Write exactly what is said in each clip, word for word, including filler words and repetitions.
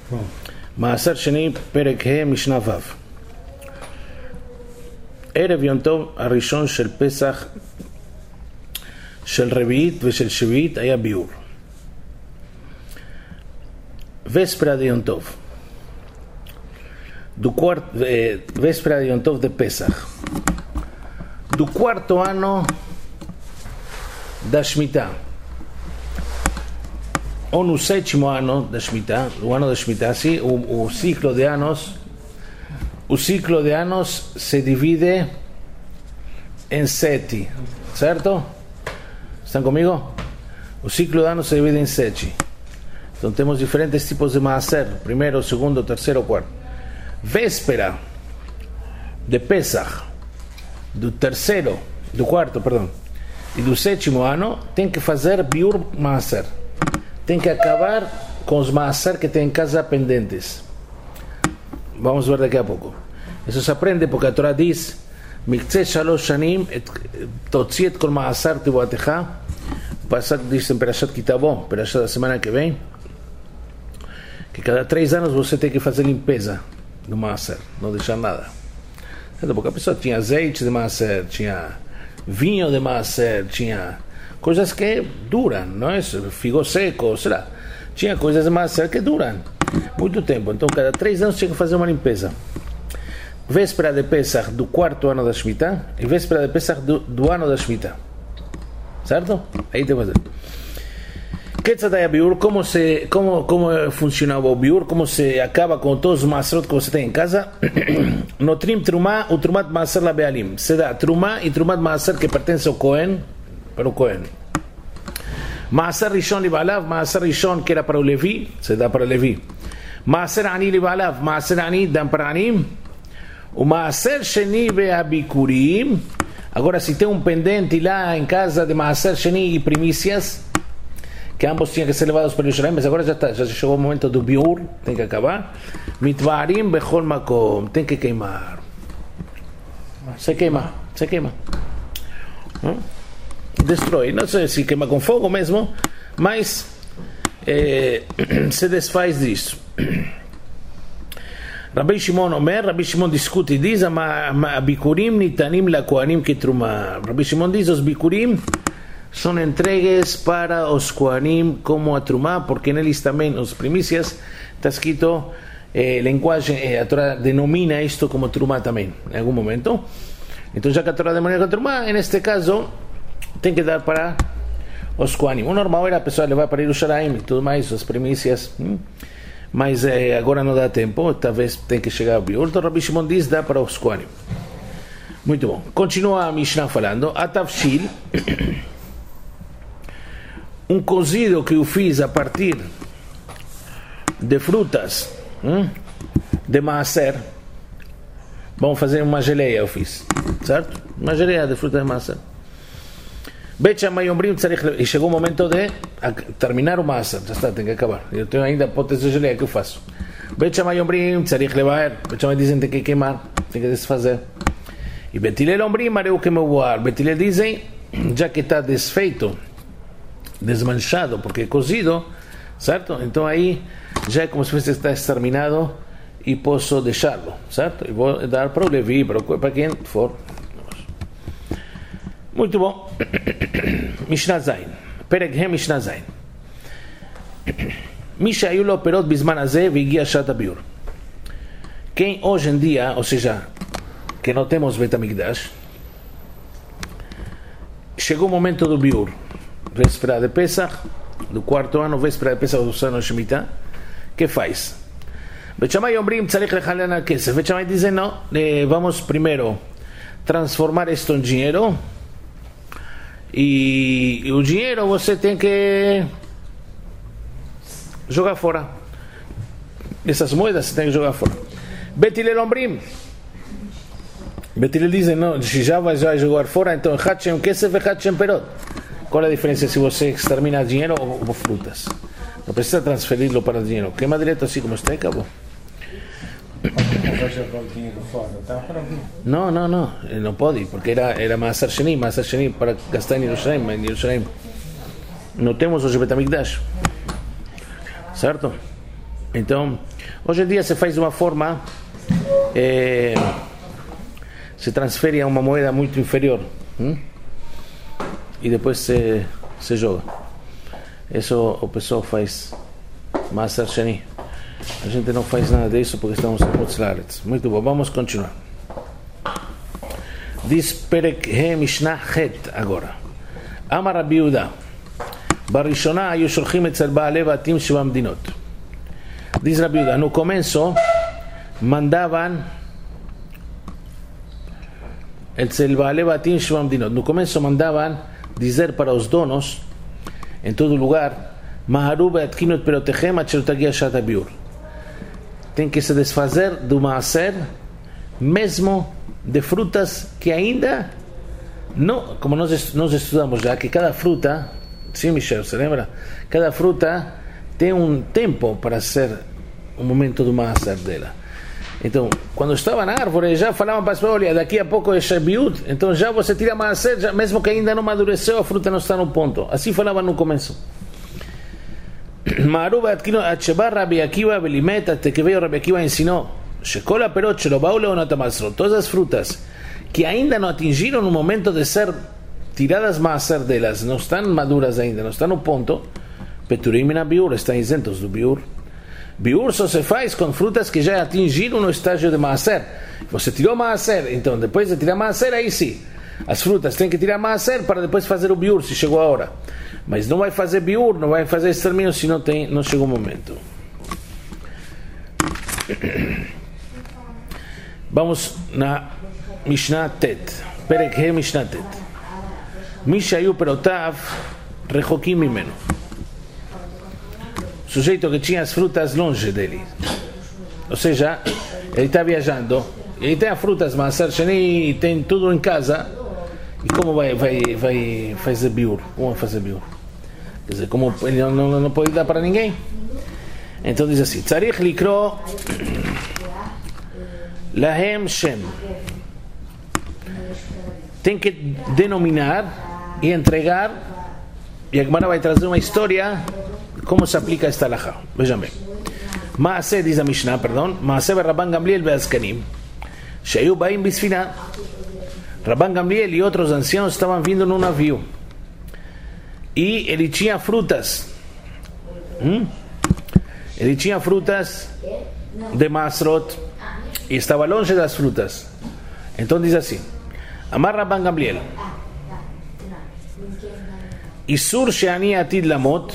Maaser Sheni, Perek He, Mishnah Vav. ערב יום טוב הראשון של פסח של רביעית ושל שביעית היה ביור. Véspera de Yom Tov. Do quarto, eh, véspera de Yom Tov de Pesach. Do quarto ano da Shemitah. Ou no sétimo ano da Shemitah, o ano da Shemitah, sim, o, o ciclo de anos, o ciclo de anos se divide em sete, certo? Estão comigo? O ciclo de anos se divide em sete. Então temos diferentes tipos de maaser, primeiro, segundo, terceiro, quarto. Véspera de Pesach, do terceiro, do quarto, perdão, e do sétimo ano, tem que fazer biur maaser. Tem que acabar com os maaser que tem em casa pendentes. Vamos ver daqui a pouco. Isso se aprende porque a Torá diz: Miktzeh shalosh shanim totzi et kol maaser tibuatecha. Passado diz em Perashat Kitavó, Perashat da semana que vem, que cada três anos você tem que fazer limpeza do maaser, não deixar nada. Porque a pessoa tinha azeite de maaser, tinha vinho de maaser, tinha coisas que duram, não é? Figo seco, sei lá. Tinha coisas de maaser que duram muito tempo. Então, cada três anos tinha que fazer uma limpeza. Véspera de Pesach do quarto ano da Shemitah e véspera de Pesach do, do ano da Shemitah. Certo? Aí tem que fazer. Ketzadai biur, como se, como, como funcionava o biur, como se acaba com todos os maaserot que você tem em casa. Notrim trumá, o trumat maaser la bealim. Se dá trumá e trumat maaser que pertence ao Cohen, para o Cohen. Maaser rishon li balav, maaser rishon que era para o Levi, se dá para o Levi. Maaser ani li balav, maaser ani dá para anim. O maaser sheni beabikurim. Agora, se tem um pendente lá em casa de maaser sheni e primícias, que ambos tinham que ser levados para Jerusalém, mas agora já, está, já chegou o momento do biur, tem que acabar. Mitvarim bechol makom, tem que queimar. Se queima, se queima. Hum? Destrói, não sei se queima com fogo mesmo, mas eh, se desfaz disso. Rabbi Shimon Omer, Rabbi Shimon discute e diz: Bikurim nitanim la kohanim ketruma. Rabbi Shimon diz: os bikurim são entregues para os kohanim como a trumá, porque neles também, os primícias, está escrito, eh, linguagem, eh, a Torá denomina isto como trumá também, em algum momento. Então, já que a Torá denomina como trumá, neste caso, tem que dar para os kohanim. O normal era a pessoa levar para Jerusalém e tudo mais, as primícias, hum? Mas eh, agora não dá tempo, talvez tem que chegar ao biur. Então, Rabbi Shimon diz: dá para os kohanim. Muito bom. Continua a Mishnah falando: Atavshil, um cozido que eu fiz a partir de frutas, hum? de maaser. Vamos fazer uma geleia, eu fiz, certo? Uma geleia de frutas de maaser. E chegou o momento de terminar o maaser. Já está, tem que acabar. Eu tenho ainda potes de geleia que eu faço. Bet Shammai Ombrim tzarich levaer. Bet Shammai dizem que tem que queimar, tem que desfazer. E Bet Hillel Ombrim areu que me voar. Bet Hillel dizem, já que está desfeito, desmanchado, porque é cozido, certo? Então aí já é como se fosse estar exterminado e posso deixá-lo, certo? E vou dar para o Levi, para, para quem for. Muito bom. Mishnah Zayin. Perek He Mishnah Zayin. מי שהיו לו פירות בזמן הזה והגיע שעת הביור. Quem hoje em dia, ou seja, que não temos Bet HaMikdash, chegou o momento do biur, véspera de Pesach, do quarto ano, véspera de Pesach do ano Shemitah, que faz? Bet Shammai Ombrim tzarich lechalel al kesef. Bet Shammai dizem, não, eh, vamos primeiro transformar isto em dinheiro, e, e o dinheiro você tem que jogar fora. Essas moedas você tem que jogar fora. Bet Hillel Ombrim, Bet Hillel dizem, não, se já vai jogar fora, então Echad Shem Kesef, Echad Shem Perot. Qual é a diferença se você extermina dinheiro ou, ou frutas? Não precisa transferir-lo para dinheiro. Queima direto assim como está e acabou. Não, não, não. Ele não pode, porque era, era Maaser Sheni, Maaser Sheni para gastar em Jerusalém, em Jerusalém. Não temos hoje Bet HaMikdash. Certo? Então, hoje em dia se faz de uma forma, é, se transfere a uma moeda muito inferior, hum? E depois se, se joga. Isso o pessoal faz Maaser Sheni. A gente não faz nada disso porque estamos em Hutzlaretz. Muito bom, vamos continuar. Diz Perek He Mishnah Het agora. Amar Rabbi Yehuda. Barishona היו שולחים אצל בעלי בתים שבע מדינות. Diz Rabbi Yehuda, no começo mandavam אצל בעלי בתים שבע מדינות. No começo mandavam dizer para os donos em todo lugar, Maharu be'atkinu et perotechem ad shelo tagia shat habiur. Tem que se desfazer do maaser, mesmo de frutas que ainda não, como nós, nós estudamos já, que cada fruta, sim, Michel, se lembra? Cada fruta tem um tempo para ser o momento do maaser dela. Então, quando estava na árvore, já falavam para as pessoas, olha, daqui a pouco é shabiut, então já você tira maaser, já, mesmo que ainda não amadureceu, a fruta não está no ponto. Assim falavam no começo. Ma'aru be'atkinu ad sheba Rabbi Akiva velimet até que veio Rabbi Akiva ensinou shekol haperot shelo ba'u leonot ha'masrot, todas as frutas que ainda não atingiram o momento de ser tiradas maaser delas, não estão maduras ainda, não estão no ponto, peturim min habiur, estão isentos do biur. Biur só se faz com frutas que já atingiram no estágio de maaser. Você tirou maaser, então depois de tirar maaser, aí sim, as frutas têm que tirar maaser para depois fazer o biur, se chegou a hora. Mas não vai fazer biur, não vai fazer extermínio se não, tem, não chegou o momento. Vamos na Mishnah Tet. Perek He Mishnah Tet. Mi shayu perotav rechokim mimeno. Sujeito que tinha as frutas longe dele. Ou seja, ele está viajando, ele tem as frutas, mas e tem tudo em casa. E como vai, vai, vai fazer biur? Como vai fazer biur? Quer dizer, como ele não, não, não pode dar para ninguém. Então diz assim: Tzarich likro lahem shem. Tem que denominar e entregar. E a Gemara vai trazer uma história como se aplica esta halakha. Vejam bem. Maaseh, diz a Mishnah, perdão, Maaseh Rabban Gamliel ve'azkanim, sheyu ba'im bisfina. Rabban Gamliel e outros anciãos estavam vindo num navio. E ele tinha frutas. Hum? Ele tinha frutas de Masrot e estava longe das frutas. Então diz assim: Amar Rabban Gamliel, Isur she'ani atid lamot,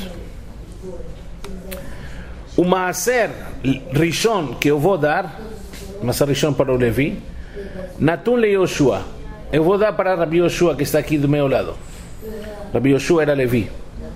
o maaser rishon que eu vou dar, maaser rishon para o Levi, natun le Yoshua, eu vou dar para Rabbi Yoshua que está aqui do meu lado. Rabbi Yoshua era Levi.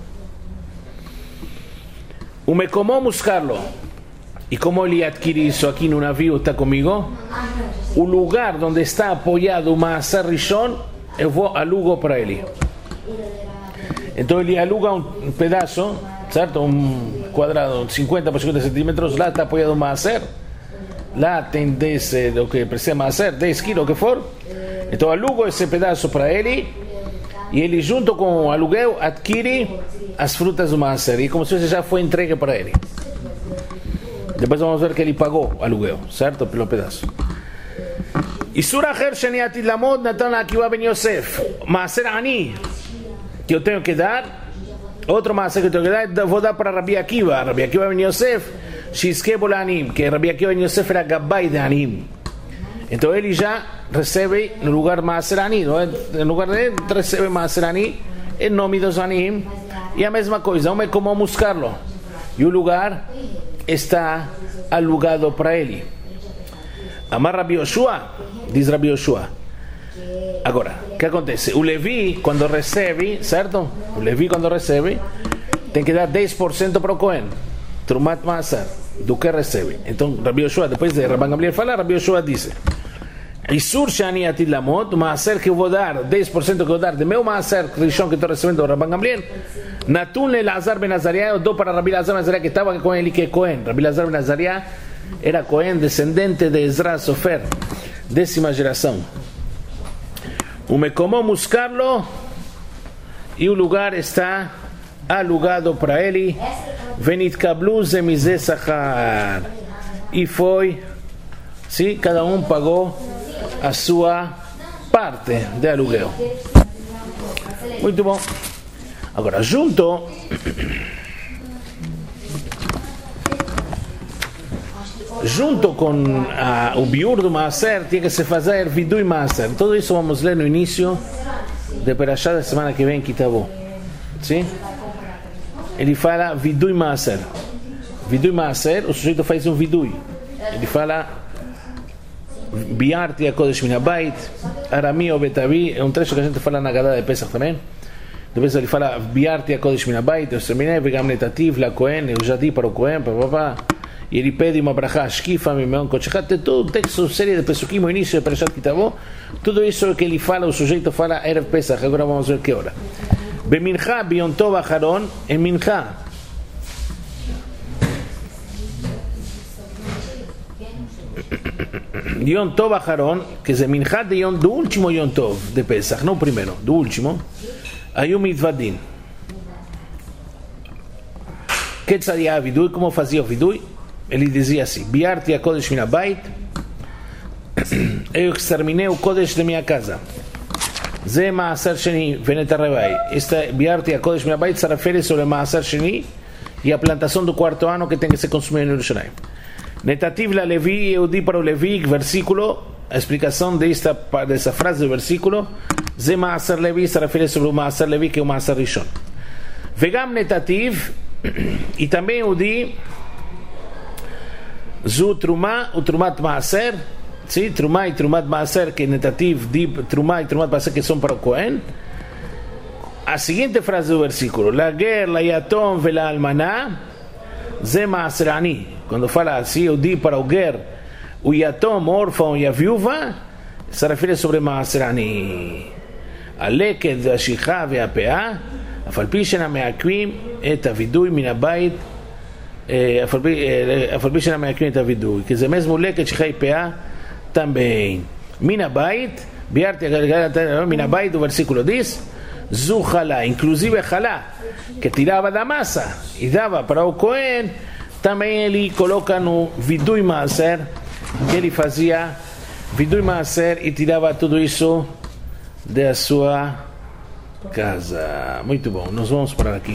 O me comou buscarlo. E como ele adquire isso aqui no navio, está comigo, o lugar onde está apoiado o maaser rishon, eu vou alugo para ele. Então ele aluga um pedaço, certo? Um quadrado, cinquenta por cinquenta centímetros, lá está apoiado o maaser, lá tem dez, o que precisa maaser, dez quilos, o que for. Então alugo esse pedaço para ele, e ele junto com o aluguel adquire as frutas do maaser, e como se já foi entregue para ele. Depois vamos ver que ele pagou o aluguel, certo? Pelo pedaço. Isur acher sheni atid lamod natan Akiva ben Yosef, maaser ani, que eu tenho que dar, outro maaser que eu tenho que dar, vou dar para Rabbi Akiva, Rabbi Akiva ben Yosef, shizke bol anim, que Rabbi Akiva ben Yosef era gabai de anim. Então ele já recebe no lugar maaser ani, no lugar dele recebe maaser ani, em nome dos anim, e a mesma coisa, não é como buscarlo, e o lugar está alugado para ele. Amar Rabbi Yoshua, diz Rabbi Yoshua. Agora, o que acontece? O Levi, quando recebe, certo? O Levi, quando recebe, tem que dar dez por cento para o Cohen, Trumat Maaser, do que recebe. Então, Rabbi Yoshua, depois de Rabban Gamliel falar, Rabbi Yoshua diz: Isur she'ani atid lamot, maaser que eu vou dar, dez por cento que eu vou dar, de meu maaser rishon que estou recebendo do Rabban Gamliel, natun le Lazar ben Azariah, eu dou para Rabbi Lazar ben Azariah que estava com ele, que é Cohen. Rabbi Lazar ben Azariah era Cohen, descendente de Ezra Sofer, décima geração. O Mekomó buscarlo, e o lugar está alugado para ele, Venitkablu zemize sachar. E foi, sim, cada um pagou a sua parte de aluguel. Muito bom. Agora, junto junto com a, o biur do Maaser, tinha que se fazer vidui Maaser. Tudo isso vamos ler no início de Perashá da semana que vem, Kitabu. Sim? Ele fala vidui Maaser. Vidui Maaser, o sujeito faz um vidui. Ele fala biarti a Kodesh min habayit, arami o betavi, é um trecho que a gente fala na Gadá de Pesach também. Depois ele fala biarti a Kodesh min habayit, eu terminei, vegam netativ, la Kohen, eu já di para o Kohen, papapá. E ele pede uma brachá, shkifa, mimeon, kochechat, todo o texto, série de Pesukim, o início de Perashat Kitavo, tudo isso que ele fala, o sujeito fala, Erev Pesach, agora vamos ver que hora. Bemincha, bion tov acharon, em mincha. Yom Tov acharon, que é mincha de Yom, do último Yom Tov de Pesach, não o primeiro, do último, aí o mitvadim. Que tzadiah a vidui, como fazia o vidui? Ele dizia assim: biarti a Kodesh min habayit, eu exterminei o Kodesh de minha casa. Ze Maaser Sheni venetarevai. Esta biarti a Kodesh min habayit se refere sobre Maaser Sheni e a plantação do quarto ano que tem que ser consumida em Jerusalém. Netativ la Levi, eu di para o Levi, versículo, a explicação desta, dessa frase do versículo, Ze Maaser Levi se refere sobre o Maaser Levi, que é o Maaser Rishon. Vegam netativ, e também eu di Zu Trumá, o Trumat Maaser, sim, Trumá e Trumat Maaser, que netativ, di Trumá e Trumat Maaser, que são para o Cohen. A seguinte frase do versículo: La ger, la yatom, vela almaná, Ze Maaser ani. Quando fala assim, eu di para o ger, o yatom, o órfão e a viúva, se refere sobre Maaser ani. A leked, a shikha e a peá, a falpi shena meakvim, et a vidui min habayit, a falpi shena meakvim et a vidui, que é mesmo leked, shikha e peá também. Min habayit, biarti a min habayit, o versículo diz, zu halá, inclusive halá, que tirava da massa e dava para o Cohen, também ele coloca no vidui maaser, que ele fazia vidui maaser e tirava tudo isso da sua casa. Muito bom, nós vamos parar aqui.